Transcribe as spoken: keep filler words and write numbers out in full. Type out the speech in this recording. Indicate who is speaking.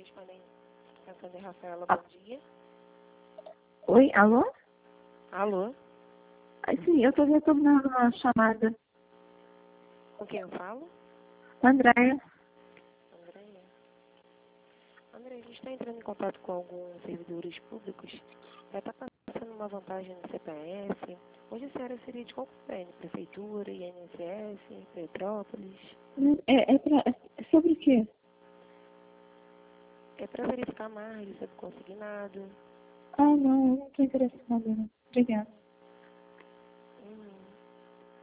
Speaker 1: respondem. Antônia Rafaela, bom dia.
Speaker 2: Oi, alô?
Speaker 1: Alô?
Speaker 2: Ah, sim, eu estou retornando uma chamada.
Speaker 1: Com quem eu falo?
Speaker 2: Andréia.
Speaker 1: Andréia. Andréia, a gente está entrando em contato com alguns servidores públicos para estar passando uma vantagem no C P F. Hoje a senhora seria de qual governo? Prefeitura, I N S S, Petrópolis?
Speaker 2: É, é, pra, é sobre o quê?
Speaker 1: É para verificar a margem sobre consignado.
Speaker 2: Ah, não, eu não estou interessada, não. Obrigada.